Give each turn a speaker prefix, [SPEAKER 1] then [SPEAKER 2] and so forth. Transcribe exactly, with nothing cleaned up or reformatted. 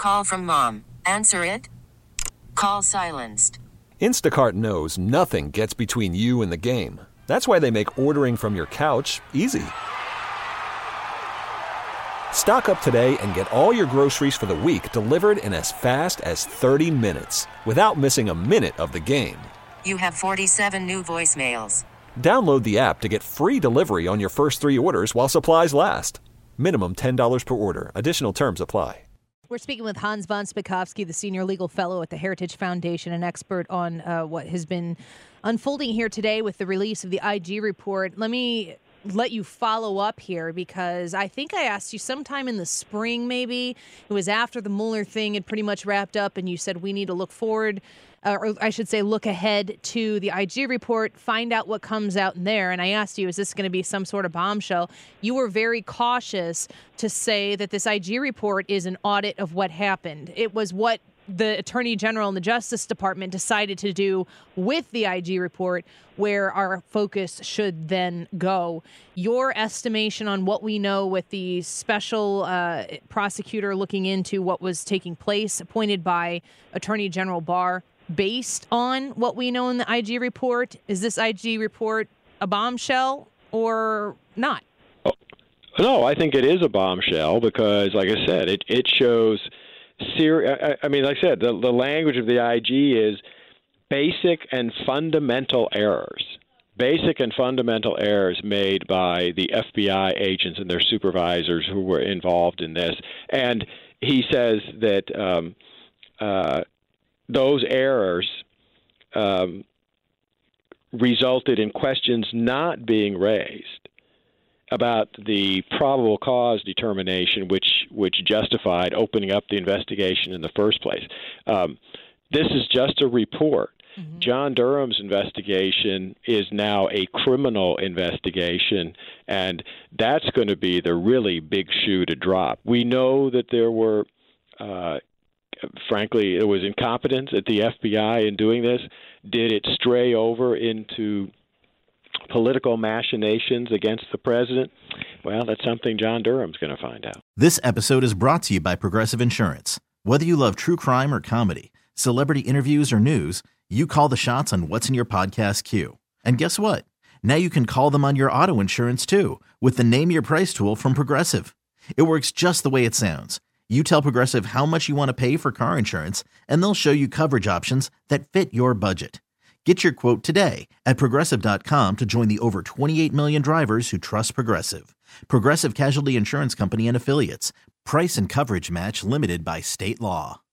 [SPEAKER 1] call from mom. Answer it. Call silenced.
[SPEAKER 2] Instacart knows nothing gets between you and the game. That's why they make ordering from your couch easy. Stock up today and get all your groceries for the week delivered in as fast as thirty minutes without missing a minute of the game.
[SPEAKER 1] You have forty-seven new voicemails.
[SPEAKER 2] Download the app to get free delivery on your first three orders while supplies last. Minimum ten dollars per order. Additional terms apply.
[SPEAKER 3] We're speaking with Hans von Spakovsky, the Senior Legal Fellow at the Heritage Foundation, an expert on uh, what has been unfolding here today with the release of the I G report. Let me let you follow up here because I think I asked you sometime in the spring, maybe. It was after the Mueller thing had pretty much wrapped up, and you said we need to look forward, uh, or I should say look ahead to the I G report, find out what comes out in there. And I asked you, is this going to be some sort of bombshell? You were very cautious to say that this I G report is an audit of what happened. It was what the Attorney General and the Justice Department decided to do with the I G report, where our focus should then go. Your estimation on what we know with the special uh, prosecutor looking into what was taking place, appointed by Attorney General Barr, based on what we know in the I G report, is this I G report a bombshell or not?
[SPEAKER 4] Oh, no, I think it is a bombshell because, like I said, it, it shows... Ser- I, I mean, like I said, the, the language of the I G is basic and fundamental errors. Basic and fundamental errors made by the F B I agents and their supervisors who were involved in this. And he says that um, uh, those errors um, resulted in questions not being raised about the probable cause determination which which justified opening up the investigation in the first place. Um, this is just a report. Mm-hmm. John Durham's investigation is now a criminal investigation, and that's going to be the really big shoe to drop. We know that there were, uh, frankly, it was incompetence at the F B I in doing this. Did it stray over into political machinations against the president? Well, that's something John Durham's going to find out.
[SPEAKER 5] This episode is brought to you by Progressive Insurance. Whether you love true crime or comedy, celebrity interviews or news, you call the shots on what's in your podcast queue. And guess what? Now you can call them on your auto insurance too with the Name Your Price tool from Progressive. It works just the way it sounds. You tell Progressive how much you want to pay for car insurance, and they'll show you coverage options that fit your budget. Get your quote today at Progressive dot com to join the over twenty-eight million drivers who trust Progressive. Progressive Casualty Insurance Company and Affiliates. Price and coverage match limited by state law.